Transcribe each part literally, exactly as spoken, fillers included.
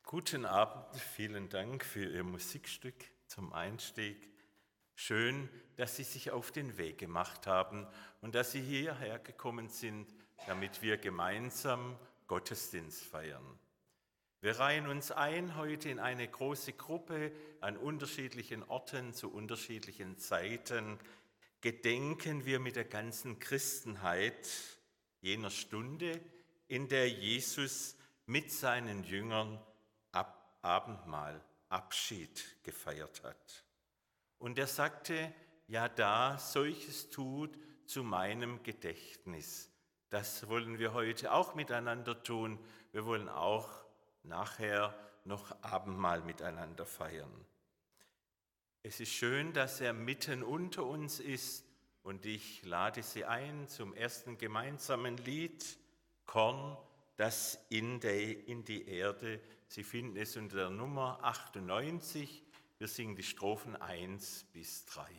Guten Abend, vielen Dank für Ihr Musikstück zum Einstieg. Schön, dass Sie sich auf den Weg gemacht haben und dass Sie hierher gekommen sind, damit wir gemeinsam Gottesdienst feiern. Wir reihen uns ein heute in eine große Gruppe an unterschiedlichen Orten zu unterschiedlichen Zeiten. Gedenken wir mit der ganzen Christenheit jener Stunde, in der Jesus mit seinen Jüngern Ab- Abendmahl, Abschied gefeiert hat. Und er sagte, ja, da solches tut zu meinem Gedächtnis. Das wollen wir heute auch miteinander tun. Wir wollen auch nachher noch Abendmahl miteinander feiern. Es ist schön, dass er mitten unter uns ist und ich lade Sie ein zum ersten gemeinsamen Lied, Korn, das in, der, in die Erde. Sie finden es unter der Nummer achtundneunzig. Wir singen die Strophen eins bis drei.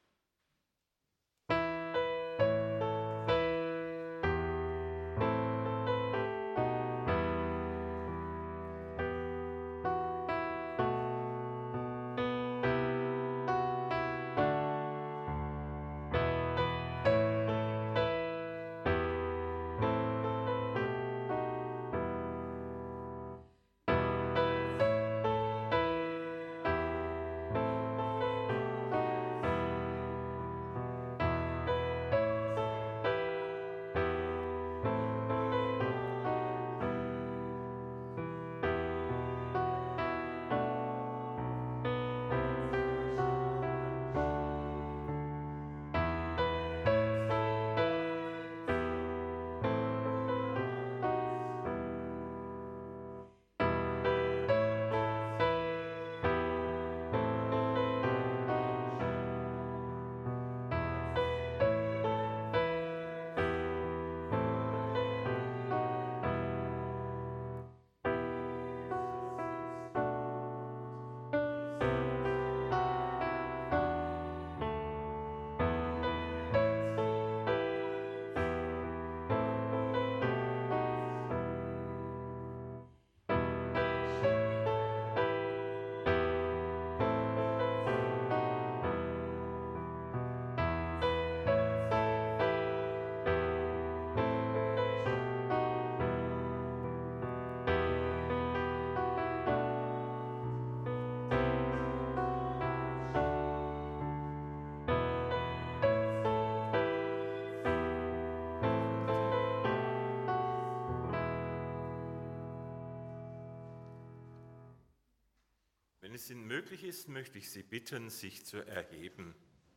Wenn es Ihnen möglich ist, möchte ich Sie bitten, sich zu erheben.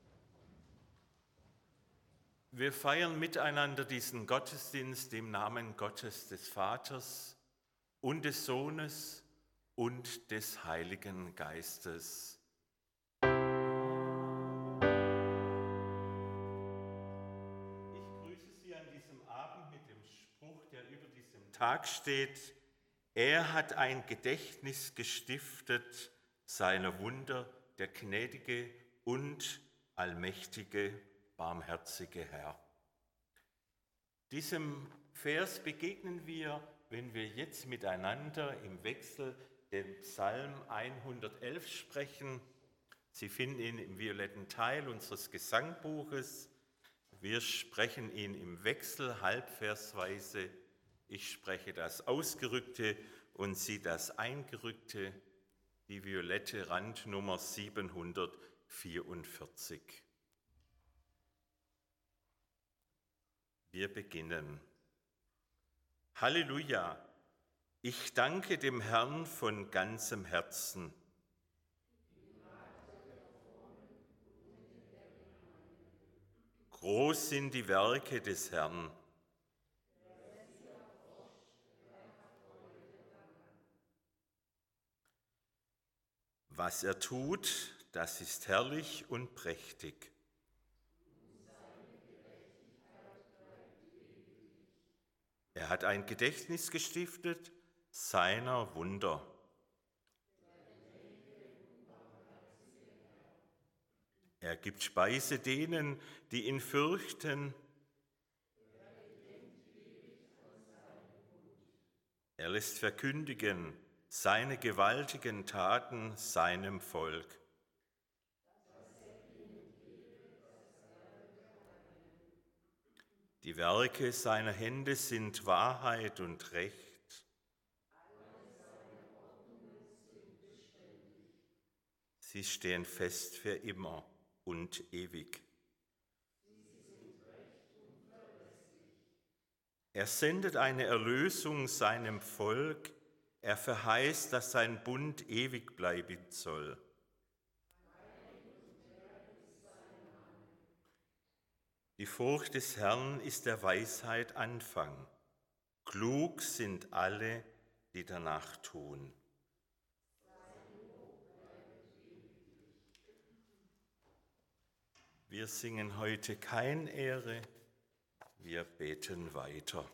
Wir feiern miteinander diesen Gottesdienst im Namen Gottes des Vaters und des Sohnes und des Heiligen Geistes. Ich grüße Sie an diesem Abend mit dem Spruch, der über diesem Tag steht: Er hat ein Gedächtnis gestiftet seiner Wunder, der gnädige und allmächtige, barmherzige Herr. Diesem Vers begegnen wir, wenn wir jetzt miteinander im Wechsel den Psalm hundertelf sprechen. Sie finden ihn im violetten Teil unseres Gesangbuches. Wir sprechen ihn im Wechsel halbversweise. Ich spreche das Ausgerückte und Sie das Eingerückte, die violette Randnummer siebenhundertvierundvierzig. Wir beginnen. Halleluja! Ich danke dem Herrn von ganzem Herzen. Groß sind die Werke des Herrn. Was er tut, das ist herrlich und prächtig. Er hat ein Gedächtnis gestiftet seiner Wunder. Er gibt Speise denen, die ihn fürchten. Er lässt verkündigen seine gewaltigen Taten seinem Volk. Die Werke seiner Hände sind Wahrheit und Recht. Sie stehen fest für immer und ewig. Er sendet eine Erlösung seinem Volk. Er verheißt, dass sein Bund ewig bleiben soll. Die Furcht des Herrn ist der Weisheit Anfang. Klug sind alle, die danach tun. Wir singen heute kein Ehre, wir beten weiter.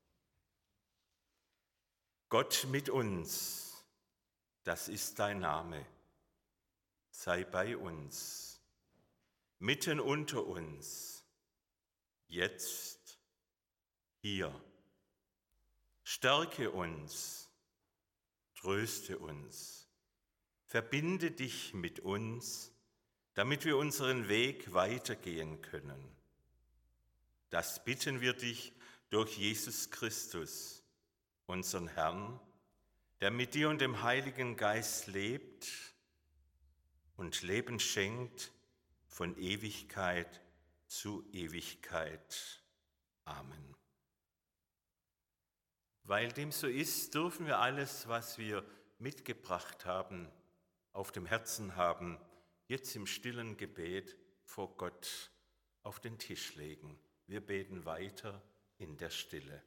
Gott mit uns, das ist dein Name, sei bei uns, mitten unter uns, jetzt, hier. Stärke uns, tröste uns, verbinde dich mit uns, damit wir unseren Weg weitergehen können. Das bitten wir dich durch Jesus Christus, unseren Herrn, der mit dir und dem Heiligen Geist lebt und Leben schenkt von Ewigkeit zu Ewigkeit. Amen. Weil dem so ist, dürfen wir alles, was wir mitgebracht haben, auf dem Herzen haben, jetzt im stillen Gebet vor Gott auf den Tisch legen. Wir beten weiter in der Stille.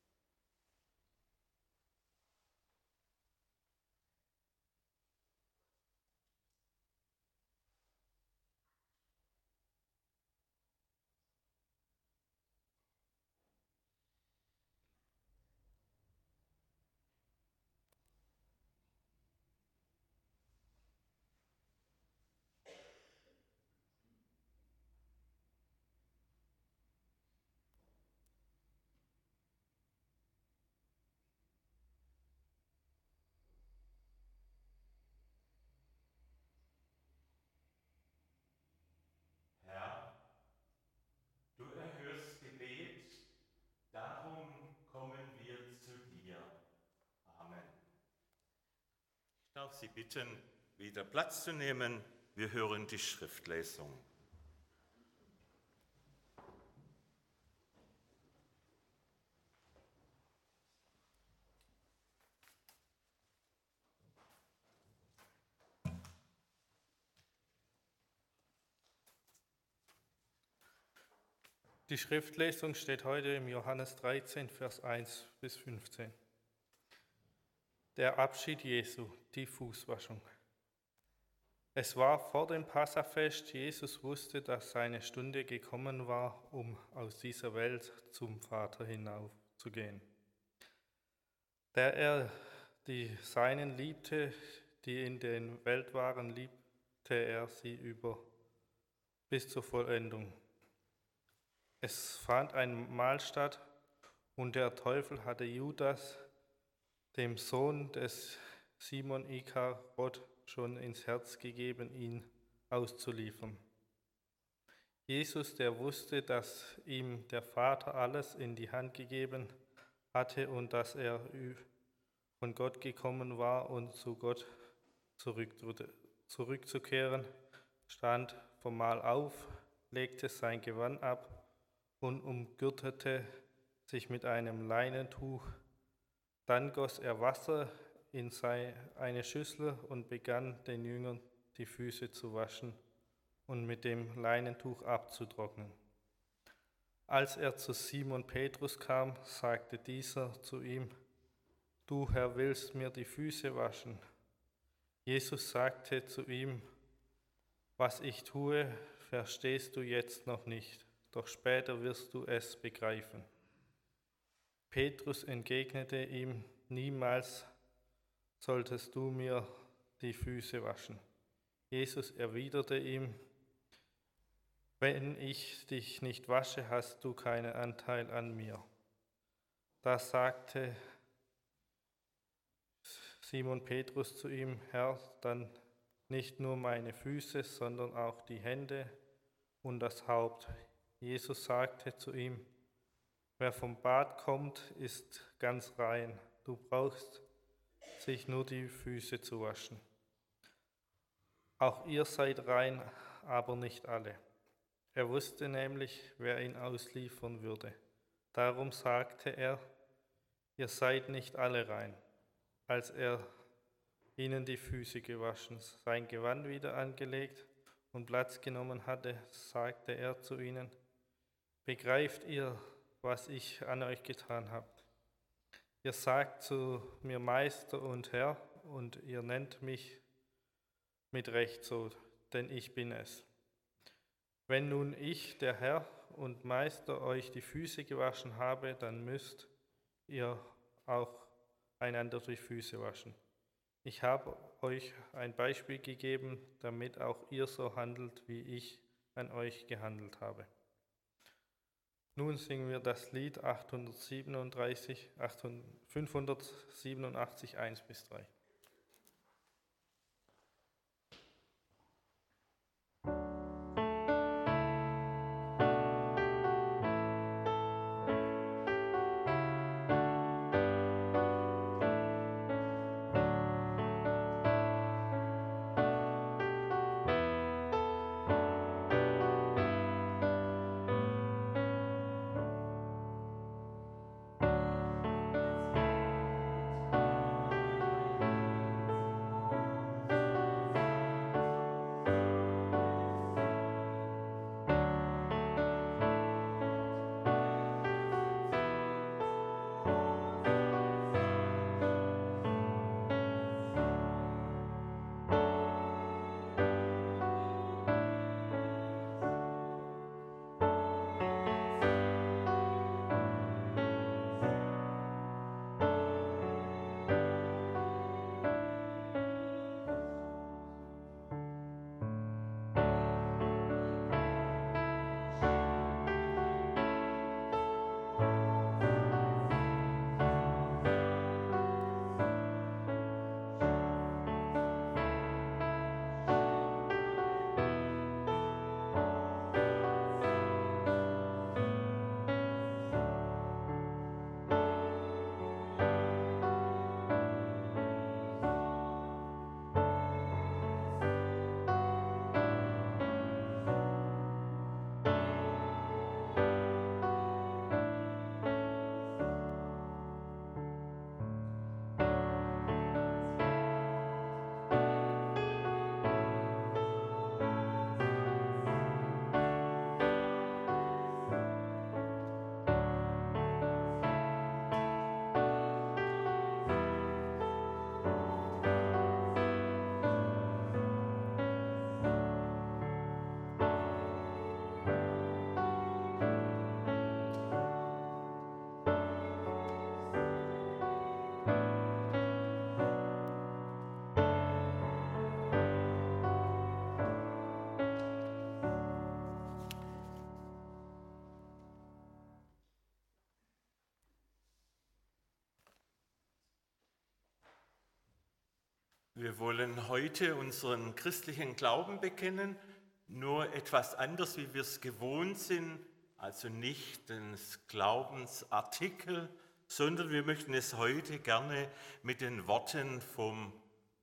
Ich darf Sie bitten, wieder Platz zu nehmen. Wir hören die Schriftlesung. Die Schriftlesung steht heute im Johannes dreizehn, Vers eins bis fünfzehn. Der Abschied Jesu, die Fußwaschung. Es war vor dem Passafest. Jesus wusste, dass seine Stunde gekommen war, um aus dieser Welt zum Vater hinaufzugehen. Da er die Seinen liebte, die in der Welt waren, liebte er sie über bis zur Vollendung. Es fand ein Mahl statt, und der Teufel hatte Judas, dem Sohn des Simon Ikarot, schon ins Herz gegeben, ihn auszuliefern. Jesus, der wusste, dass ihm der Vater alles in die Hand gegeben hatte und dass er von Gott gekommen war und zu Gott zurückzukehren, stand vom Mahl auf, legte sein Gewand ab und umgürtete sich mit einem Leinentuch. Dann goss er Wasser in eine Schüssel und begann den Jüngern die Füße zu waschen und mit dem Leinentuch abzutrocknen. Als er zu Simon Petrus kam, sagte dieser zu ihm: Du, Herr, willst mir die Füße waschen? Jesus sagte zu ihm: Was ich tue, verstehst du jetzt noch nicht, doch später wirst du es begreifen. Petrus entgegnete ihm: Niemals solltest du mir die Füße waschen. Jesus erwiderte ihm: Wenn ich dich nicht wasche, hast du keinen Anteil an mir. Da sagte Simon Petrus zu ihm: Herr, dann nicht nur meine Füße, sondern auch die Hände und das Haupt. Jesus sagte zu ihm: Wer vom Bad kommt, ist ganz rein. Du brauchst sich nur die Füße zu waschen. Auch ihr seid rein, aber nicht alle. Er wusste nämlich, wer ihn ausliefern würde. Darum sagte er: Ihr seid nicht alle rein. Als er ihnen die Füße gewaschen, sein Gewand wieder angelegt und Platz genommen hatte, sagte er zu ihnen: Begreift ihr, was ich an euch getan habe? Ihr sagt zu mir Meister und Herr, und ihr nennt mich mit Recht so, denn ich bin es. Wenn nun ich, der Herr und Meister, euch die Füße gewaschen habe, dann müsst ihr auch einander die Füße waschen. Ich habe euch ein Beispiel gegeben, damit auch ihr so handelt, wie ich an euch gehandelt habe. Nun singen wir das Lied achthundertsiebenunddreißig, fünfhundertsiebenundachtzig, eins bis drei. Wir wollen heute unseren christlichen Glauben bekennen, nur etwas anders, wie wir es gewohnt sind, also nicht des Glaubensartikel, sondern wir möchten es heute gerne mit den Worten vom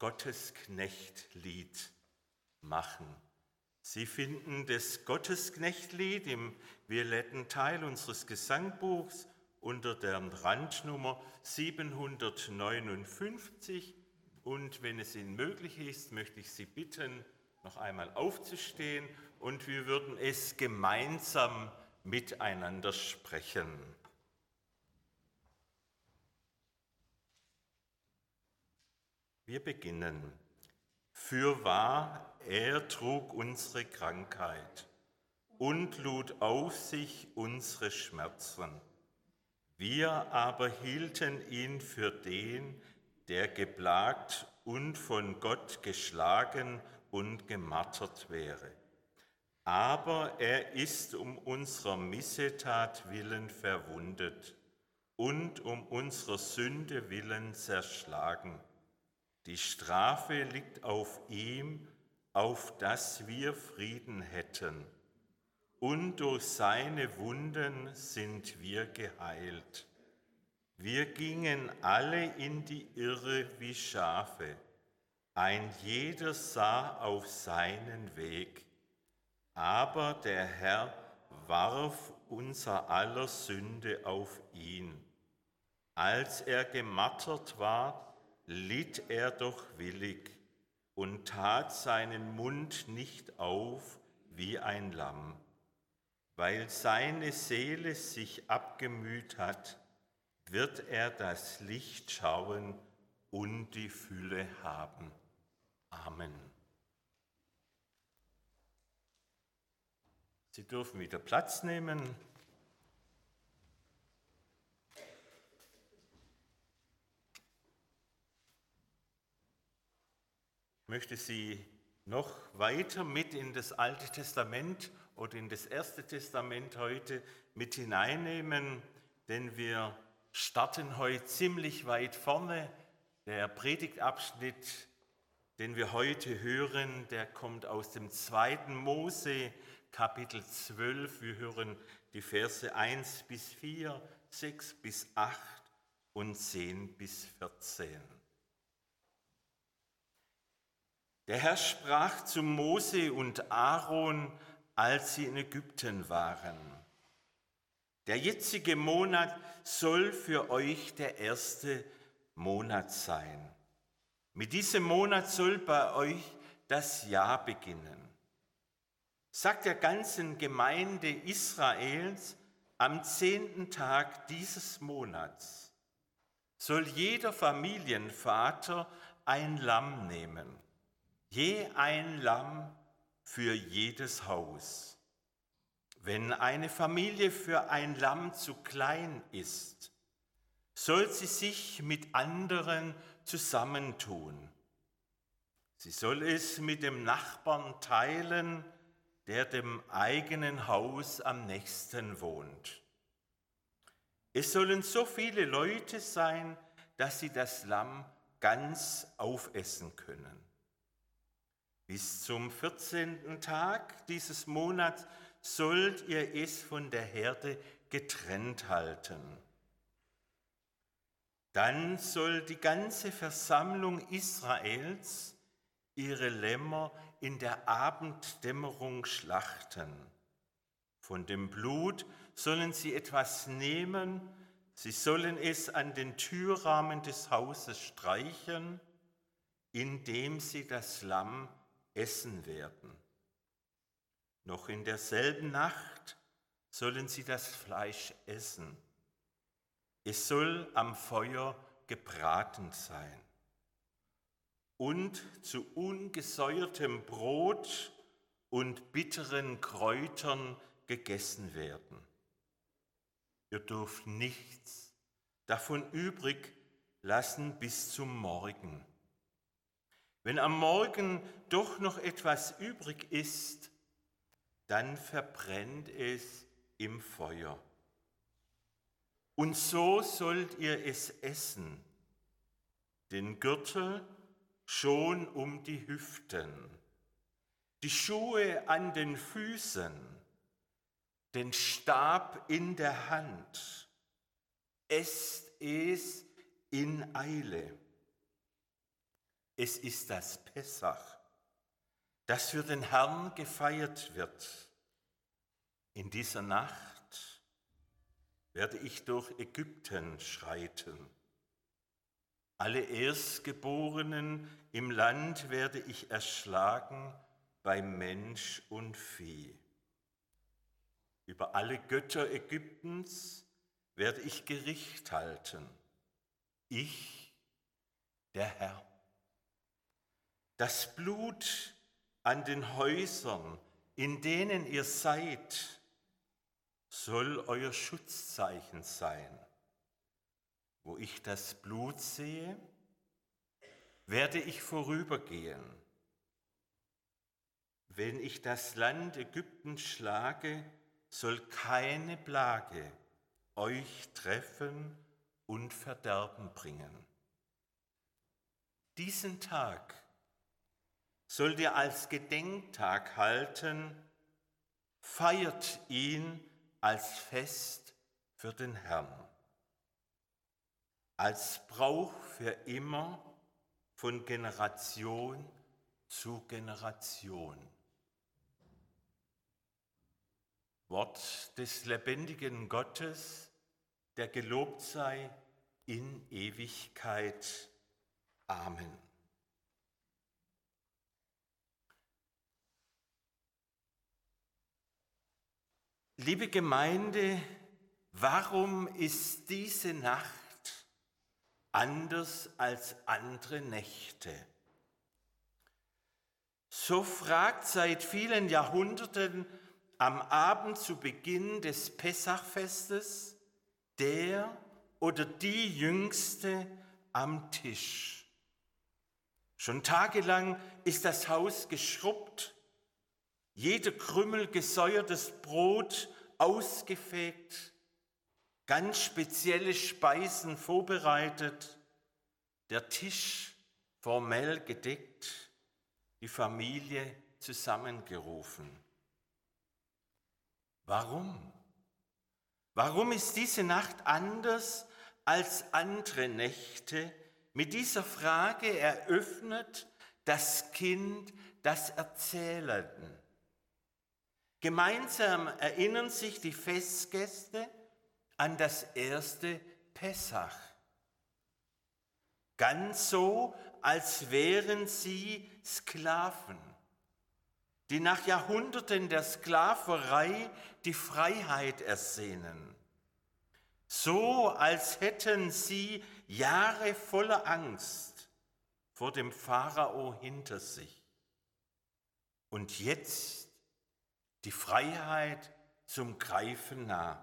Gottesknechtlied machen. Sie finden das Gottesknechtlied im violetten Teil unseres Gesangbuchs unter der Randnummer siebenhundertneunundfünfzig. Und wenn es Ihnen möglich ist, möchte ich Sie bitten, noch einmal aufzustehen und wir würden es gemeinsam miteinander sprechen. Wir beginnen. Fürwahr, er trug unsere Krankheit und lud auf sich unsere Schmerzen. Wir aber hielten ihn für den, der geplagt und von Gott geschlagen und gemartert wäre. Aber er ist um unserer Missetat willen verwundet und um unserer Sünde willen zerschlagen. Die Strafe liegt auf ihm, auf dass wir Frieden hätten. Und durch seine Wunden sind wir geheilt. Wir gingen alle in die Irre wie Schafe. Ein jeder sah auf seinen Weg. Aber der Herr warf unser aller Sünde auf ihn. Als er gemartert war, litt er doch willig und tat seinen Mund nicht auf wie ein Lamm. Weil seine Seele sich abgemüht hat, wird er das Licht schauen und die Fülle haben. Amen. Sie dürfen wieder Platz nehmen. Ich möchte Sie noch weiter mit in das Alte Testament oder in das Erste Testament heute mit hineinnehmen, denn wir starten heute ziemlich weit vorne. Der Predigtabschnitt, den wir heute hören, der kommt aus dem zweiten Mose, Kapitel zwölf. Wir hören die Verse eins bis vier, sechs bis acht und zehn bis vierzehn. Der Herr sprach zu Mose und Aaron, als sie in Ägypten waren: Der jetzige Monat soll für euch der erste Monat sein. Mit diesem Monat soll bei euch das Jahr beginnen. Sagt der ganzen Gemeinde Israels, am zehnten Tag dieses Monats soll jeder Familienvater ein Lamm nehmen, je ein Lamm für jedes Haus. Wenn eine Familie für ein Lamm zu klein ist, soll sie sich mit anderen zusammentun. Sie soll es mit dem Nachbarn teilen, der dem eigenen Haus am nächsten wohnt. Es sollen so viele Leute sein, dass sie das Lamm ganz aufessen können. Bis zum vierzehnten Tag dieses Monats sollt ihr es von der Herde getrennt halten. Dann soll die ganze Versammlung Israels ihre Lämmer in der Abenddämmerung schlachten. Von dem Blut sollen sie etwas nehmen, sie sollen es an den Türrahmen des Hauses streichen, indem sie das Lamm essen werden. Noch in derselben Nacht sollen sie das Fleisch essen. Es soll am Feuer gebraten sein und zu ungesäuertem Brot und bitteren Kräutern gegessen werden. Ihr dürft nichts davon übrig lassen bis zum Morgen. Wenn am Morgen doch noch etwas übrig ist, dann verbrennt es im Feuer. Und so sollt ihr es essen, den Gürtel schon um die Hüften, die Schuhe an den Füßen, den Stab in der Hand. Esst es in Eile. Es ist das Pessach, das für den Herrn gefeiert wird. In dieser Nacht werde ich durch Ägypten schreiten. Alle Erstgeborenen im Land werde ich erschlagen bei Mensch und Vieh. Über alle Götter Ägyptens werde ich Gericht halten. Ich, der Herr. Das Blut an den Häusern, in denen ihr seid, soll euer Schutzzeichen sein. Wo ich das Blut sehe, werde ich vorübergehen. Wenn ich das Land Ägypten schlage, soll keine Plage euch treffen und Verderben bringen. Diesen Tag sollt ihr als Gedenktag halten, feiert ihn als Fest für den Herrn, als Brauch für immer von Generation zu Generation. Wort des lebendigen Gottes, der gelobt sei in Ewigkeit. Amen. Liebe Gemeinde, warum ist diese Nacht anders als andere Nächte? So fragt seit vielen Jahrhunderten am Abend zu Beginn des Pessachfestes der oder die Jüngste am Tisch. Schon tagelang ist das Haus geschrubbt, jeder Krümel gesäuertes Brot ausgefegt, ganz spezielle Speisen vorbereitet, der Tisch formell gedeckt, die Familie zusammengerufen. Warum? Warum ist diese Nacht anders als andere Nächte? Mit dieser Frage eröffnet das Kind das Erzählen. Gemeinsam erinnern sich die Festgäste an das erste Pessach. Ganz so, als wären sie Sklaven, die nach Jahrhunderten der Sklaverei die Freiheit ersehnen. So, als hätten sie Jahre voller Angst vor dem Pharao hinter sich. Und jetzt die Freiheit zum Greifen nah.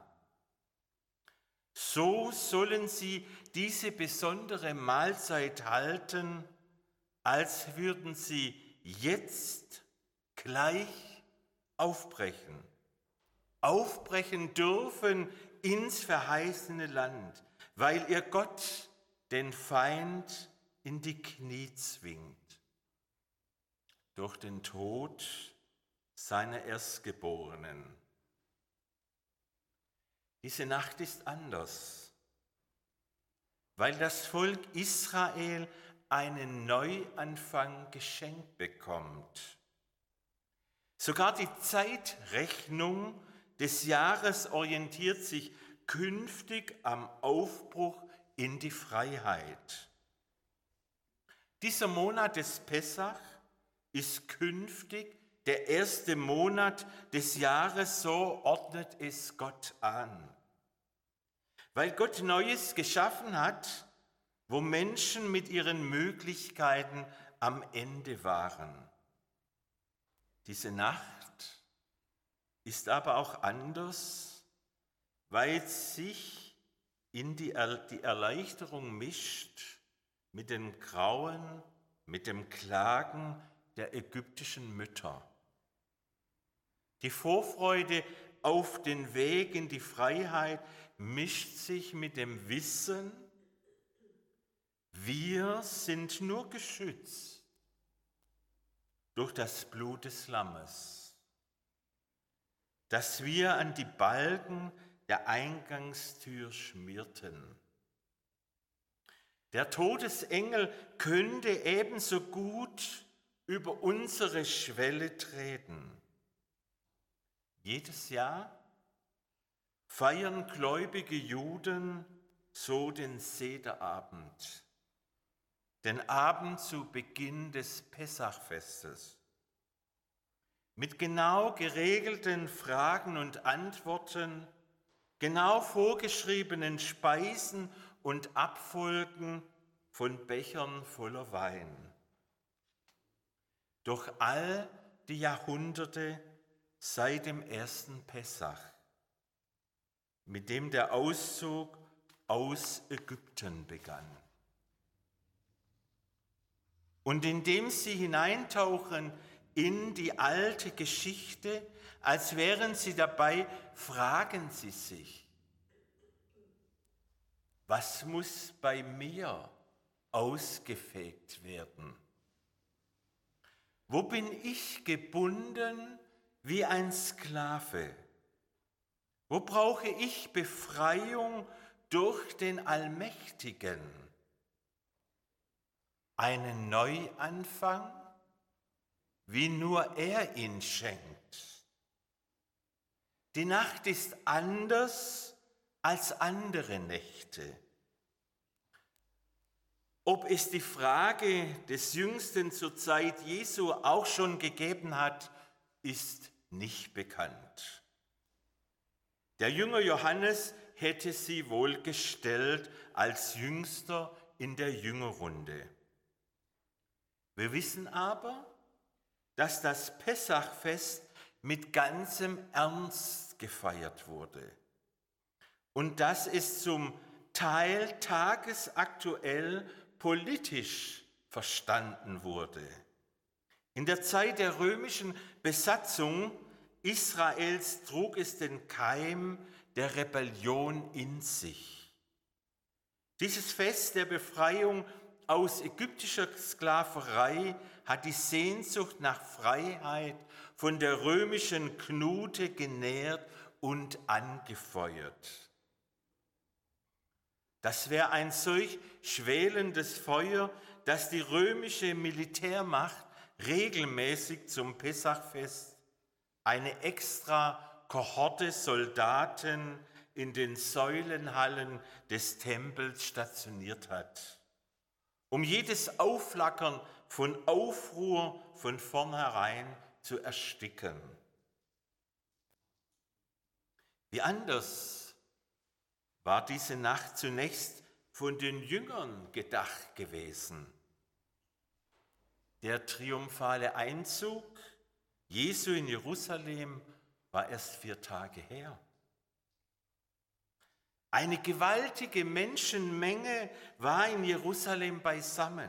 So sollen sie diese besondere Mahlzeit halten, als würden sie jetzt gleich aufbrechen. Aufbrechen dürfen ins verheißene Land, weil ihr Gott den Feind in die Knie zwingt. Durch den Tod seiner Erstgeborenen. Diese Nacht ist anders, weil das Volk Israel einen Neuanfang geschenkt bekommt. Sogar die Zeitrechnung des Jahres orientiert sich künftig am Aufbruch in die Freiheit. Dieser Monat des Pessach ist künftig der erste Monat des Jahres, so ordnet es Gott an. Weil Gott Neues geschaffen hat, wo Menschen mit ihren Möglichkeiten am Ende waren. Diese Nacht ist aber auch anders, weil sich in die, die Erleichterung mischt mit dem Grauen, mit dem Klagen der ägyptischen Mütter. Die Vorfreude auf den Weg in die Freiheit mischt sich mit dem Wissen, wir sind nur geschützt durch das Blut des Lammes, das wir an die Balken der Eingangstür schmierten. Der Todesengel könnte ebenso gut über unsere Schwelle treten. Jedes Jahr feiern gläubige Juden so den Sederabend, den Abend zu Beginn des Pessachfestes, mit genau geregelten Fragen und Antworten, genau vorgeschriebenen Speisen und Abfolgen von Bechern voller Wein. Durch all die Jahrhunderte seit dem ersten Pessach, mit dem der Auszug aus Ägypten begann. Und indem sie hineintauchen in die alte Geschichte, als wären sie dabei, fragen sie sich, was muss bei mir ausgefegt werden? Wo bin ich gebunden wie ein Sklave? Wo brauche ich Befreiung durch den Allmächtigen? Einen Neuanfang, wie nur er ihn schenkt. Die Nacht ist anders als andere Nächte. Ob es die Frage des Jüngsten zur Zeit Jesu auch schon gegeben hat, ist nicht bekannt. Der Jünger Johannes hätte sie wohl gestellt als Jüngster in der Jüngerrunde. Wir wissen aber, dass das Pessachfest mit ganzem Ernst gefeiert wurde und dass es zum Teil tagesaktuell politisch verstanden wurde. In der Zeit der römischen Besatzung Israels trug es den Keim der Rebellion in sich. Dieses Fest der Befreiung aus ägyptischer Sklaverei hat die Sehnsucht nach Freiheit von der römischen Knute genährt und angefeuert. Das wäre ein solch schwelendes Feuer, dass die römische Militärmacht regelmäßig zum Pessachfest eine extra Kohorte Soldaten in den Säulenhallen des Tempels stationiert hat, um jedes Aufflackern von Aufruhr von vornherein zu ersticken. Wie anders war diese Nacht zunächst von den Jüngern gedacht gewesen. Der triumphale Einzug Jesu in Jerusalem war erst vier Tage her. Eine gewaltige Menschenmenge war in Jerusalem beisammen.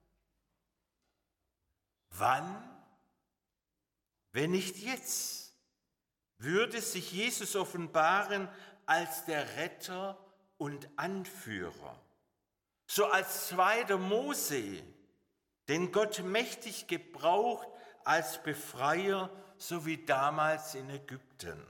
Wann, wenn nicht jetzt, würde sich Jesus offenbaren als der Retter und Anführer, so als zweiter Mose, den Gott mächtig gebraucht als Befreier, so wie damals in Ägypten.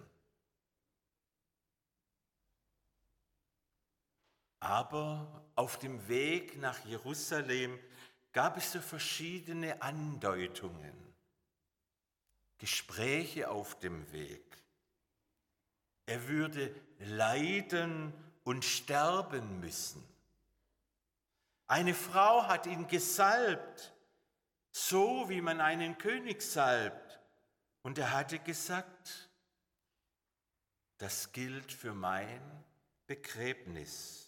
Aber auf dem Weg nach Jerusalem gab es so verschiedene Andeutungen, Gespräche auf dem Weg. Er würde leiden und sterben müssen. Eine Frau hat ihn gesalbt, so wie man einen König salbt. Und er hatte gesagt, das gilt für mein Begräbnis.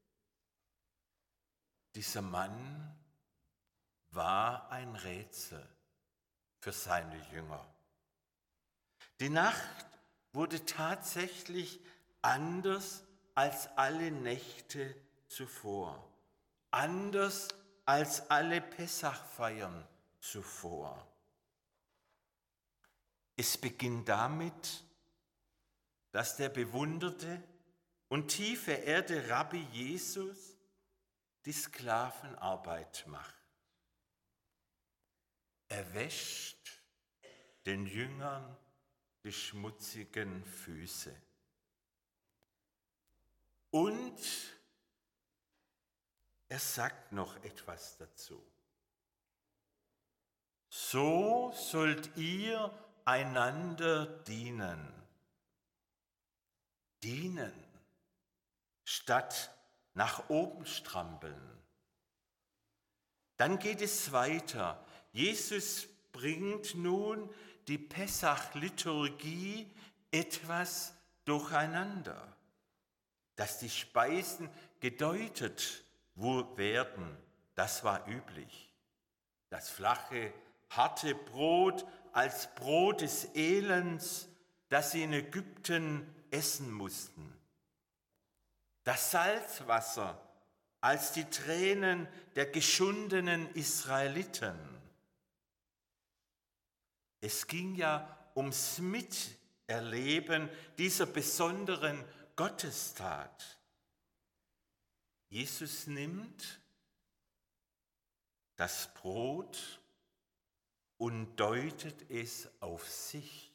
Dieser Mann war ein Rätsel für seine Jünger. Die Nacht wurde tatsächlich anders als alle Nächte zuvor, anders als alle Pessachfeiern zuvor. Es beginnt damit, dass der bewunderte und tief verehrte Rabbi Jesus die Sklavenarbeit macht. Er wäscht den Jüngern die schmutzigen Füße. Und er sagt noch etwas dazu. So sollt ihr einander dienen. Dienen, statt nach oben strampeln. Dann geht es weiter. Jesus bringt nun die Pessach-Liturgie etwas durcheinander, dass die Speisen gedeutet werden, das war üblich. Das flache, harte Brot als Brot des Elends, das sie in Ägypten essen mussten. Das Salzwasser als die Tränen der geschundenen Israeliten. Es ging ja ums Miterleben dieser besonderen Gottestat. Jesus nimmt das Brot und deutet es auf sich.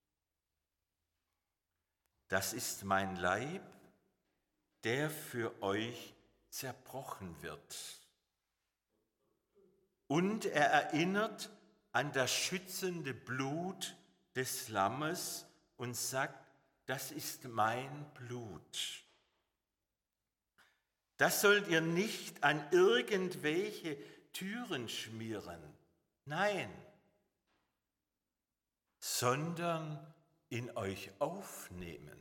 Das ist mein Leib, der für euch zerbrochen wird. Und er erinnert an das schützende Blut des Lammes und sagt, das ist mein Blut. Das sollt ihr nicht an irgendwelche Türen schmieren, nein, sondern in euch aufnehmen.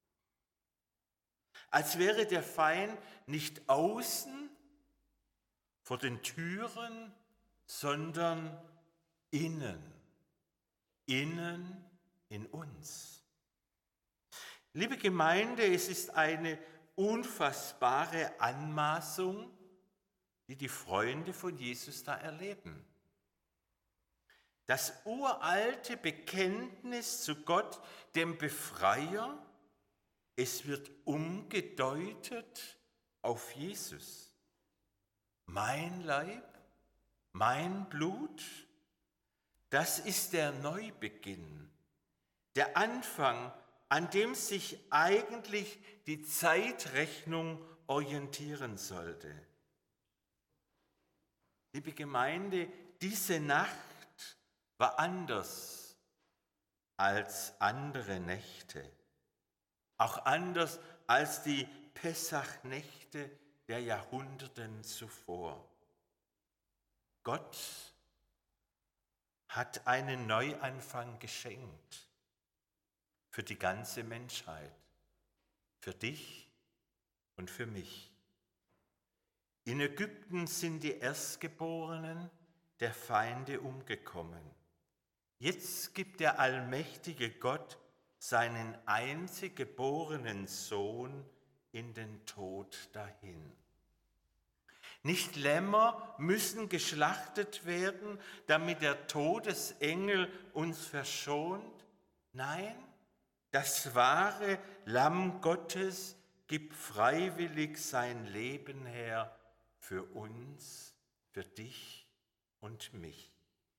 Als wäre der Feind nicht außen vor den Türen, sondern innen, innen in uns. Liebe Gemeinde, es ist eine unfassbare Anmaßung, die die Freunde von Jesus da erleben. Das uralte Bekenntnis zu Gott, dem Befreier, es wird umgedeutet auf Jesus. Mein Leib, mein Blut, das ist der Neubeginn, der Anfang, an dem sich eigentlich die Zeitrechnung orientieren sollte. Liebe Gemeinde, diese Nacht war anders als andere Nächte, auch anders als die Pessachnächte der Jahrhunderten zuvor. Gott hat einen Neuanfang geschenkt für die ganze Menschheit, für dich und für mich. In Ägypten sind die Erstgeborenen der Feinde umgekommen. Jetzt gibt der allmächtige Gott seinen einzig geborenen Sohn in den Tod dahin. Nicht Lämmer müssen geschlachtet werden, damit der Todesengel uns verschont. Nein, das wahre Lamm Gottes gibt freiwillig sein Leben her für uns, für dich und mich.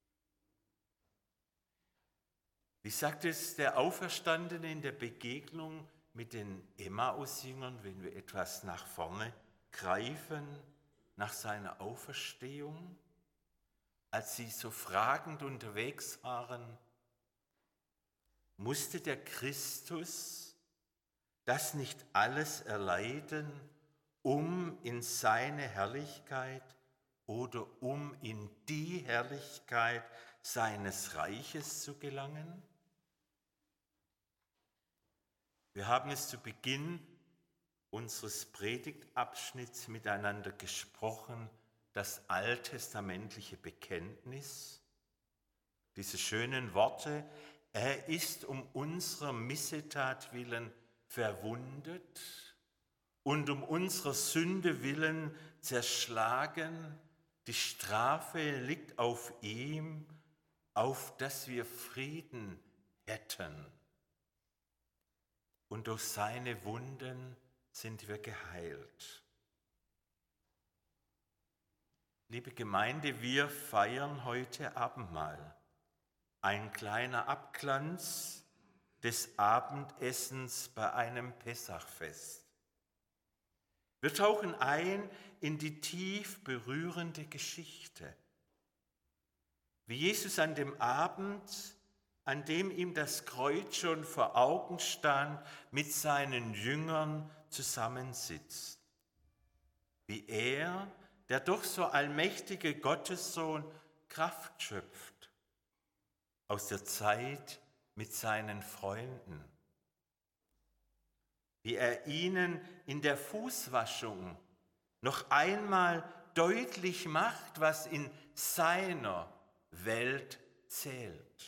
Wie sagt es der Auferstandene in der Begegnung mit den Emmaus-Jüngern, wenn wir etwas nach vorne greifen, nach seiner Auferstehung, als sie so fragend unterwegs waren, musste der Christus das nicht alles erleiden, um in seine Herrlichkeit oder um in die Herrlichkeit seines Reiches zu gelangen? Wir haben es zu Beginn unseres Predigtabschnitts miteinander gesprochen, das alttestamentliche Bekenntnis, diese schönen Worte, er ist um unserer Missetat willen verwundet und um unserer Sünde willen zerschlagen, die Strafe liegt auf ihm, auf dass wir Frieden hätten. Und durch seine Wunden sind wir geheilt. Liebe Gemeinde, wir feiern heute Abendmahl. Ein kleiner Abglanz des Abendessens bei einem Pessachfest. Wir tauchen ein in die tief berührende Geschichte, wie Jesus an dem Abend, an dem ihm das Kreuz schon vor Augen stand, mit seinen Jüngern zusammensitzt. Wie er, der doch so allmächtige Gottessohn, Kraft schöpft aus der Zeit mit seinen Freunden. Wie er ihnen in der Fußwaschung noch einmal deutlich macht, was in seiner Welt zählt.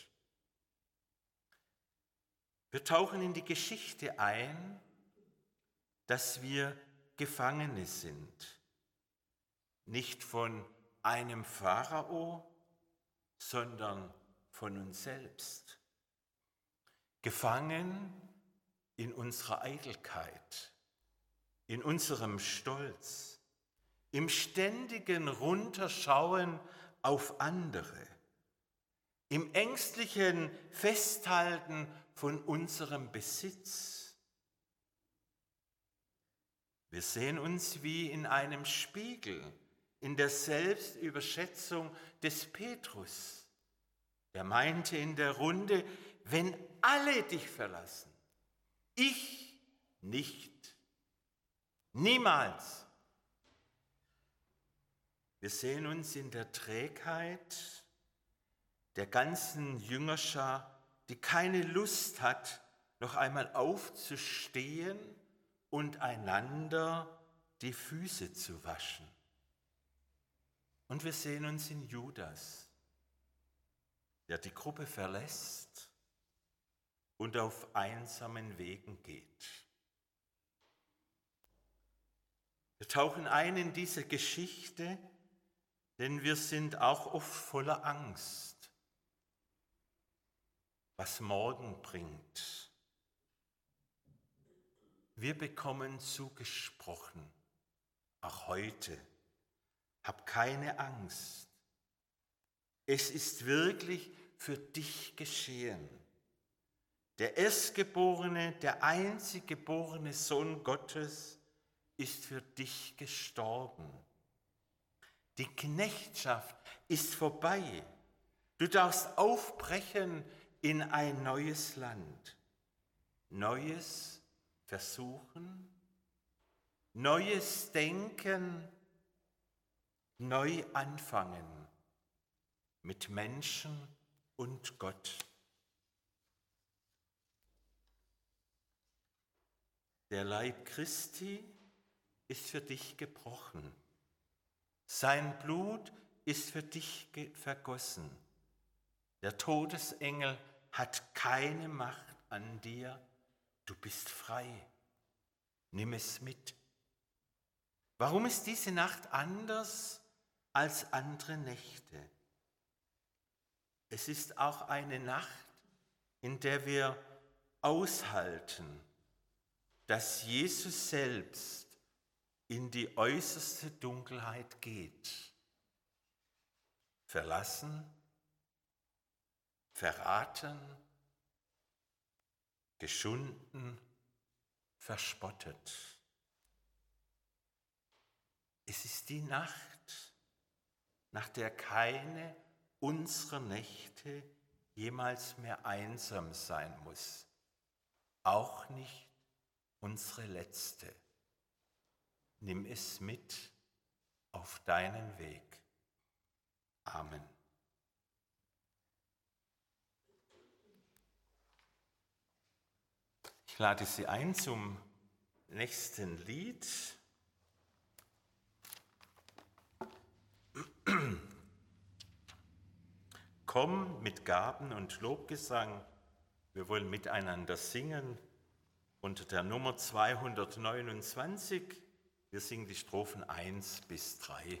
Wir tauchen in die Geschichte ein, dass wir Gefangene sind. Nicht von einem Pharao, sondern von uns selbst. Gefangen in unserer Eitelkeit, in unserem Stolz, im ständigen Runterschauen auf andere, im ängstlichen Festhalten von unserem Besitz. Wir sehen uns wie in einem Spiegel, in der Selbstüberschätzung des Petrus. Er meinte in der Runde, wenn alle dich verlassen, ich nicht, niemals. Wir sehen uns in der Trägheit der ganzen Jüngerschar, die keine Lust hat, noch einmal aufzustehen und einander die Füße zu waschen. Und wir sehen uns in Judas, der die Gruppe verlässt und auf einsamen Wegen geht. Wir tauchen ein in diese Geschichte, denn wir sind auch oft voller Angst, was morgen bringt. Wir bekommen zugesprochen, auch heute, hab keine Angst. Es ist wirklich für dich geschehen. Der Erstgeborene, der einzig geborene Sohn Gottes ist für dich gestorben. Die Knechtschaft ist vorbei. Du darfst aufbrechen in ein neues Land. Neues Versuchen, neues Denken, neu anfangen mit Menschen und Gott. Der Leib Christi ist für dich gebrochen. Sein Blut ist für dich vergossen. Der Todesengel hat keine Macht an dir. Du bist frei. Nimm es mit. Warum ist diese Nacht anders als andere Nächte? Es ist auch eine Nacht, in der wir aushalten, dass Jesus selbst in die äußerste Dunkelheit geht. Verlassen, verraten, geschunden, verspottet. Es ist die Nacht, nach der keine unserer Nächte jemals mehr einsam sein muss, auch nicht unsere letzte. Nimm es mit auf deinen Weg. Amen. Ich lade Sie ein zum nächsten Lied. Komm mit Gaben und Lobgesang. Wir wollen miteinander singen unter der Nummer zweihundertneunundzwanzig. Wir singen die Strophen eins bis drei.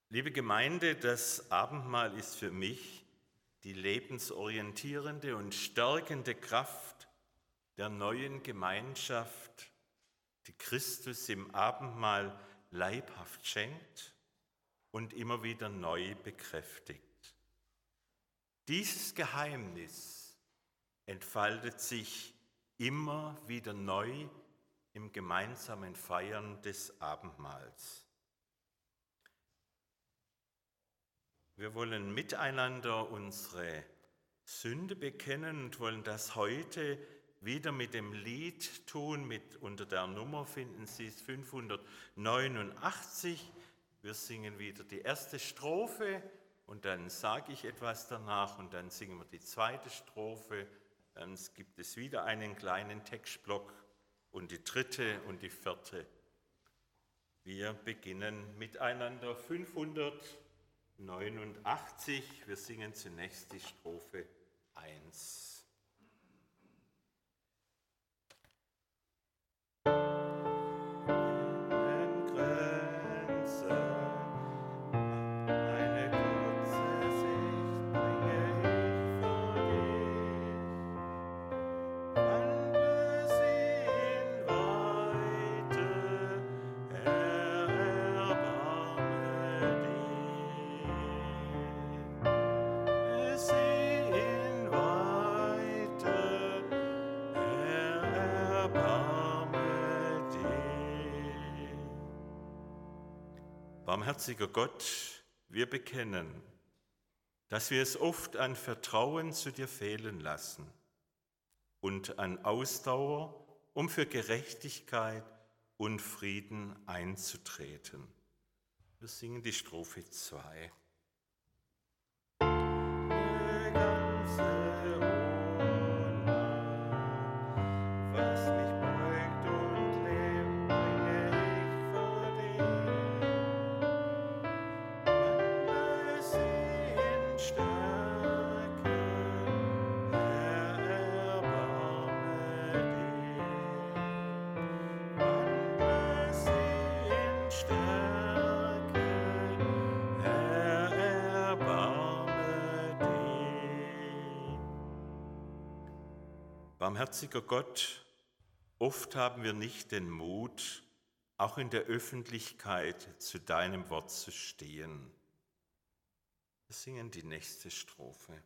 Liebe Gemeinde, das Abendmahl ist für mich die lebensorientierende und stärkende Kraft der neuen Gemeinschaft, die Christus im Abendmahl leibhaft schenkt und immer wieder neu bekräftigt. Dieses Geheimnis entfaltet sich immer wieder neu im gemeinsamen Feiern des Abendmahls. Wir wollen miteinander unsere Sünde bekennen und wollen das heute wieder mit dem Lied tun. Mit, unter der Nummer finden Sie es fünfhundertneunundachtzig. Wir singen wieder die erste Strophe und dann sage ich etwas danach und dann singen wir die zweite Strophe. Dann gibt es wieder einen kleinen Textblock und die dritte und die vierte. Wir beginnen miteinander fünfhundertneunundachtzig. Wir singen zunächst die Strophe eins. Barmherziger Gott, wir bekennen, dass wir es oft an Vertrauen zu dir fehlen lassen und an Ausdauer, um für Gerechtigkeit und Frieden einzutreten. Wir singen die Strophe zwei. Barmherziger Gott, oft haben wir nicht den Mut, auch in der Öffentlichkeit zu deinem Wort zu stehen. Wir singen die nächste Strophe.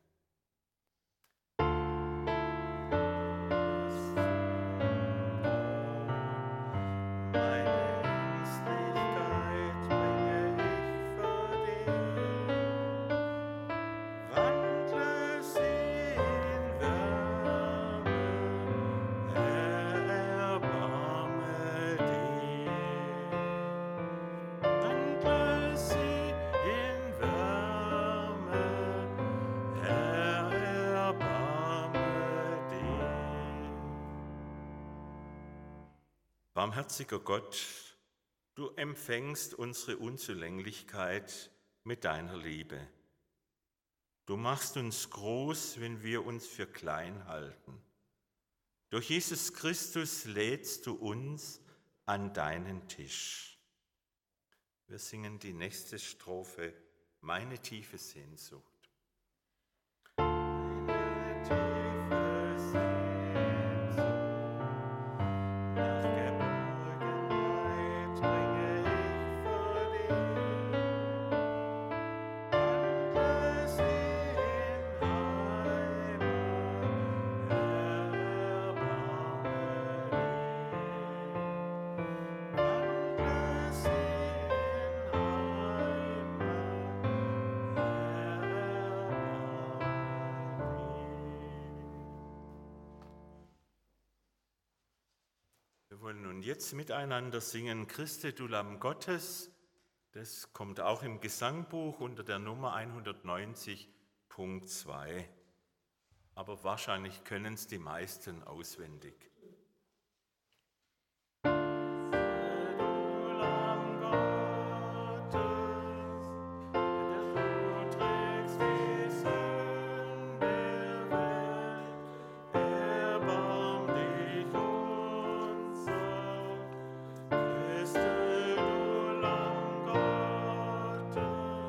Barmherziger Gott, du empfängst unsere Unzulänglichkeit mit deiner Liebe. Du machst uns groß, wenn wir uns für klein halten. Durch Jesus Christus lädst du uns an deinen Tisch. Wir singen die nächste Strophe, meine tiefe Sehnsucht. Wir wollen nun jetzt miteinander singen, Christe, du Lamm Gottes. Das kommt auch im Gesangbuch unter der Nummer hundertneunzig Punkt zwei. Aber wahrscheinlich können es die meisten auswendig. Christe, du Lamm Gottes,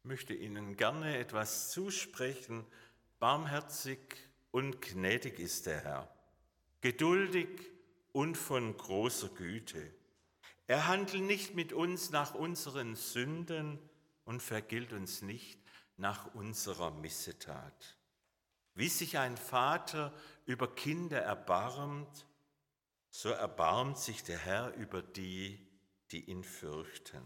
möchte Ihnen gerne etwas zusprechen. Barmherzig und gnädig ist der Herr, geduldig und von großer Güte. Er handelt nicht mit uns nach unseren Sünden und vergilt uns nicht nach unserer Missetat. Wie sich ein Vater über Kinder erbarmt, so erbarmt sich der Herr über die, die ihn fürchten.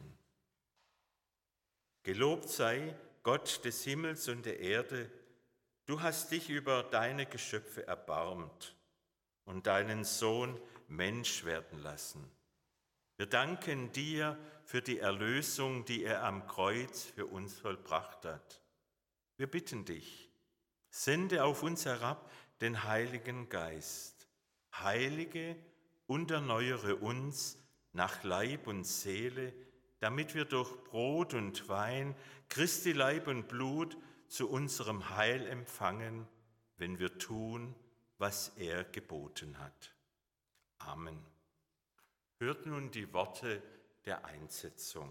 Gelobt sei Gott des Himmels und der Erde, du hast dich über deine Geschöpfe erbarmt und deinen Sohn Mensch werden lassen. Wir danken dir für die Erlösung, die er am Kreuz für uns vollbracht hat. Wir bitten dich, sende auf uns herab den Heiligen Geist, heilige und erneuere uns nach Leib und Seele, damit wir durch Brot und Wein Christi Leib und Blut zu unserem Heil empfangen, wenn wir tun, was er geboten hat. Amen. Hört nun die Worte der Einsetzung.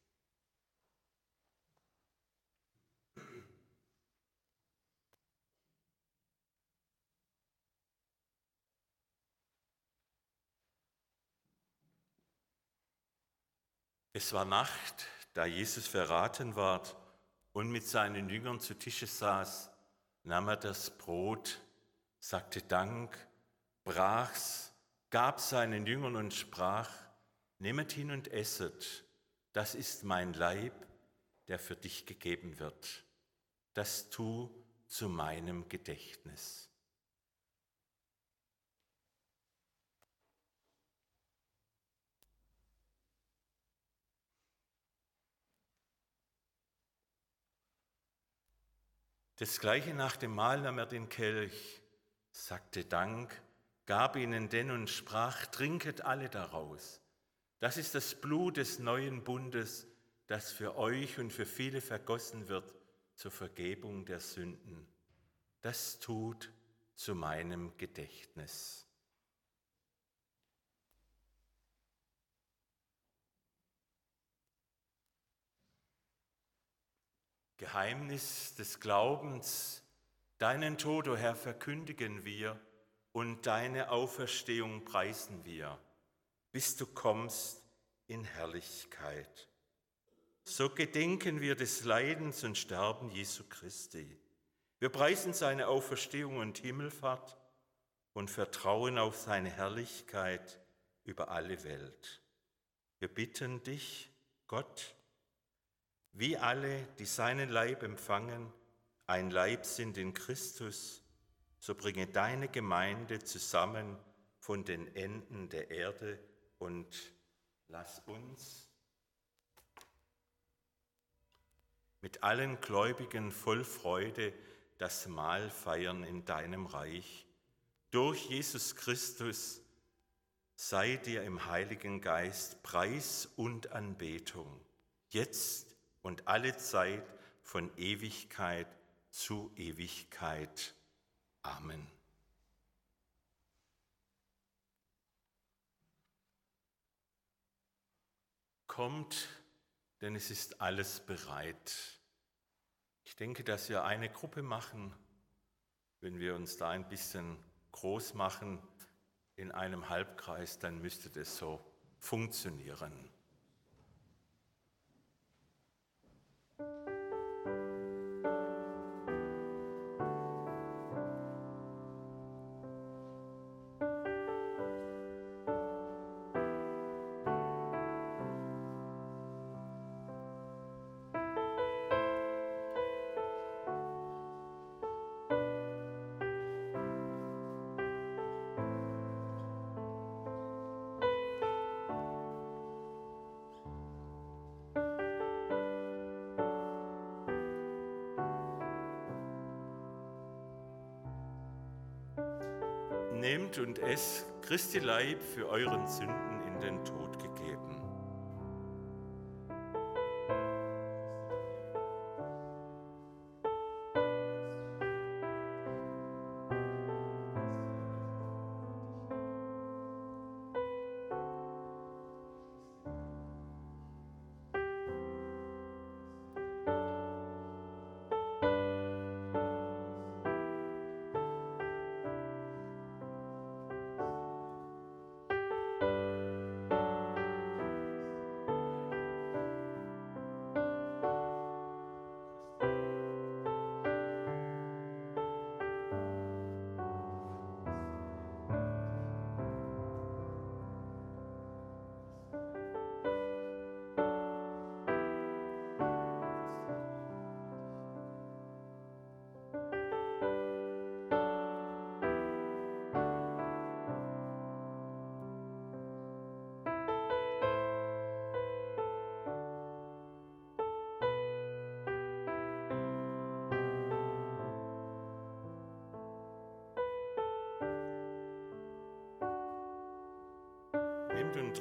Es war Nacht, da Jesus verraten ward und mit seinen Jüngern zu Tische saß, nahm er das Brot, sagte Dank, brach's, gab seinen Jüngern und sprach: Nehmet hin und esset, das ist mein Leib, der für dich gegeben wird. Das tu zu meinem Gedächtnis. Desgleichen nach dem Mahl nahm er den Kelch, sagte Dank, gab ihnen den und sprach: Trinket alle daraus. Das ist das Blut des neuen Bundes, das für euch und für viele vergossen wird zur Vergebung der Sünden. Das tut zu meinem Gedächtnis. Geheimnis des Glaubens, deinen Tod, o Herr, verkündigen wir und deine Auferstehung preisen wir, bis du kommst in Herrlichkeit. So gedenken wir des Leidens und Sterben Jesu Christi. Wir preisen seine Auferstehung und Himmelfahrt und vertrauen auf seine Herrlichkeit über alle Welt. Wir bitten dich, Gott, wie alle, die seinen Leib empfangen, ein Leib sind in Christus, so bringe deine Gemeinde zusammen von den Enden der Erde und lass uns mit allen Gläubigen voll Freude das Mahl feiern in deinem Reich. Durch Jesus Christus sei dir im Heiligen Geist Preis und Anbetung, jetzt und alle Zeit von Ewigkeit zu Ewigkeit. Amen. Kommt, denn es ist alles bereit. Ich denke, dass wir eine Gruppe machen, wenn wir uns da ein bisschen groß machen in einem Halbkreis, dann müsste das so funktionieren. Nehmt und esst, Christi Leib für euren Sünden in den Tod gegeben.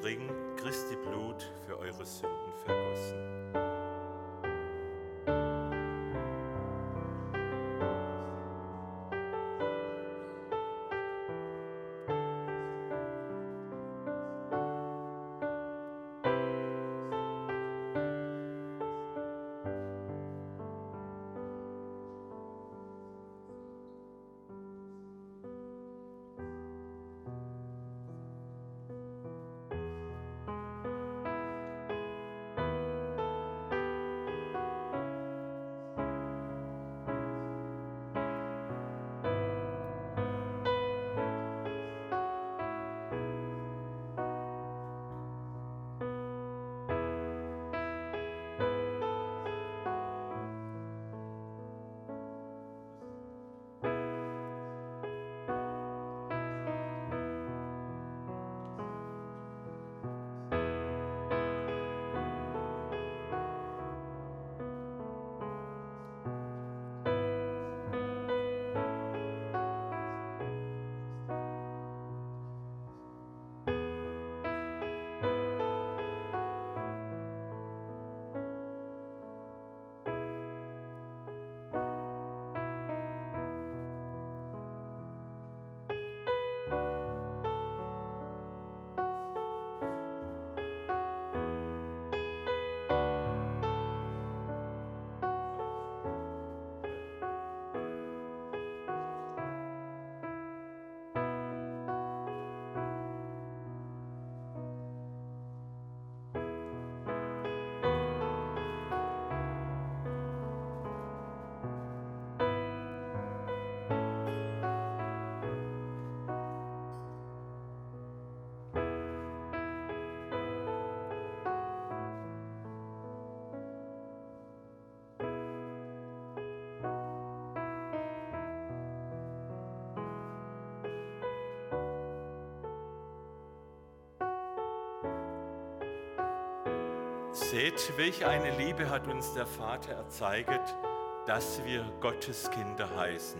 trinkt Christi Blut für eure Sünden vergossen. Seht, welch eine Liebe hat uns der Vater erzeiget, dass wir Gottes Kinder heißen.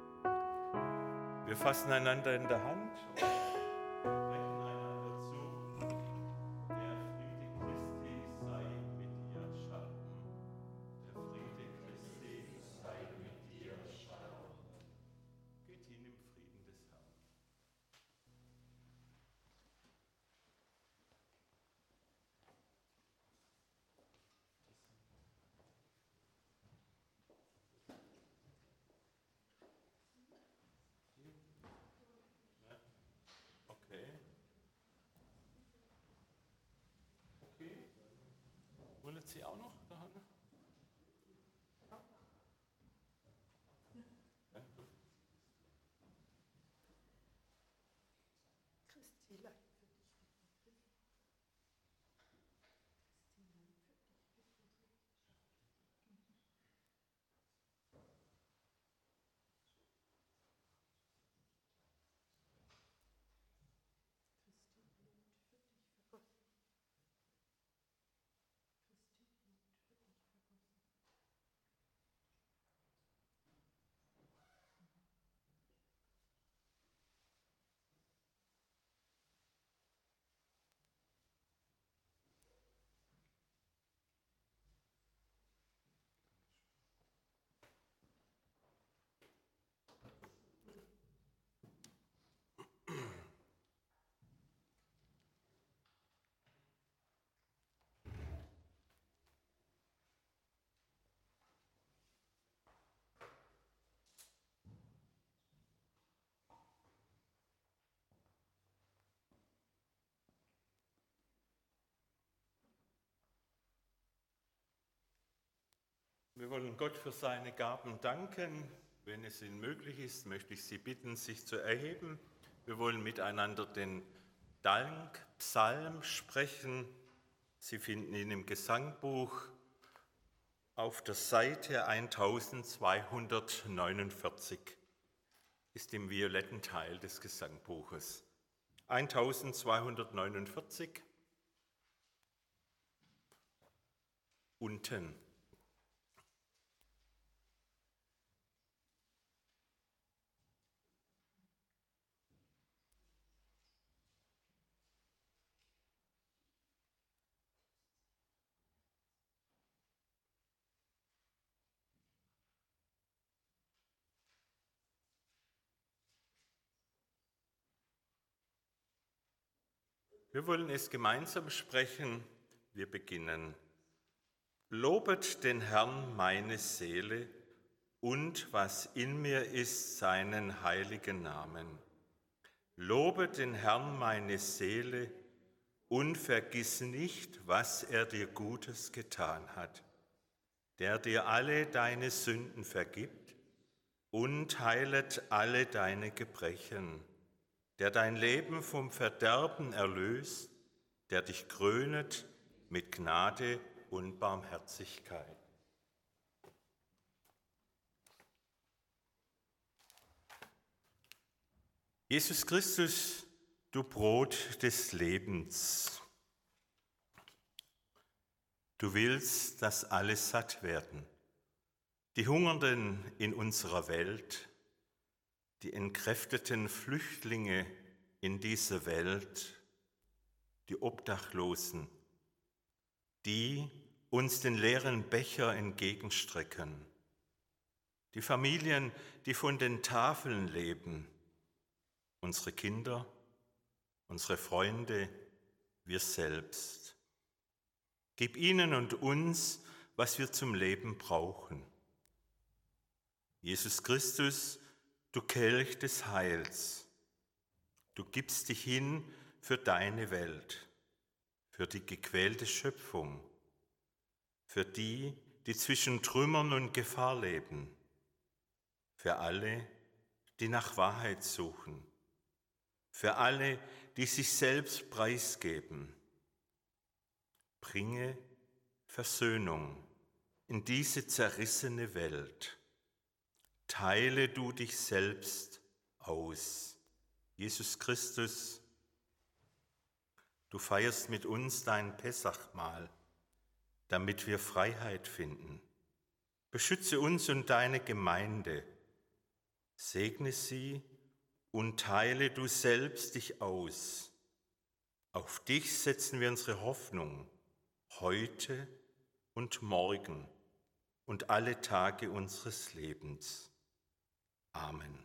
Wir fassen einander in der Hand und sprechen einander zu. Der Friede Christi sei mit dir, Shalom. Der Friede Christi sei mit dir, Shalom. Geht hin im Frieden des Herrn. Wollen Sie auch noch da haben? Ja, gut. Christi Leid für dich. Wir wollen Gott für seine Gaben danken. Wenn es Ihnen möglich ist, möchte ich Sie bitten, sich zu erheben. Wir wollen miteinander den Dankpsalm sprechen. Sie finden ihn im Gesangbuch auf der Seite eintausendzweihundertneunundvierzig. Ist im violetten Teil des Gesangbuches. eintausendzweihundertneunundvierzig. Unten. Wir wollen es gemeinsam sprechen. Wir beginnen. Lobet den Herrn meine Seele und was in mir ist, seinen heiligen Namen. Lobet den Herrn meine Seele und vergiss nicht, was er dir Gutes getan hat, der dir alle deine Sünden vergibt und heilet alle deine Gebrechen, der dein Leben vom Verderben erlöst, der dich krönet mit Gnade und Barmherzigkeit. Jesus Christus, du Brot des Lebens, du willst, dass alle satt werden, die Hungernden in unserer Welt, die entkräfteten Flüchtlinge in dieser Welt, die Obdachlosen, die uns den leeren Becher entgegenstrecken, die Familien, die von den Tafeln leben, unsere Kinder, unsere Freunde, wir selbst. Gib ihnen und uns, was wir zum Leben brauchen. Jesus Christus, du Kelch des Heils, du gibst dich hin für deine Welt, für die gequälte Schöpfung, für die, die zwischen Trümmern und Gefahr leben, für alle, die nach Wahrheit suchen, für alle, die sich selbst preisgeben. Bringe Versöhnung in diese zerrissene Welt. Teile du dich selbst aus. Jesus Christus, du feierst mit uns dein Pessachmahl, damit wir Freiheit finden. Beschütze uns und deine Gemeinde. Segne sie und teile du selbst dich aus. Auf dich setzen wir unsere Hoffnung, heute und morgen und alle Tage unseres Lebens. Amen.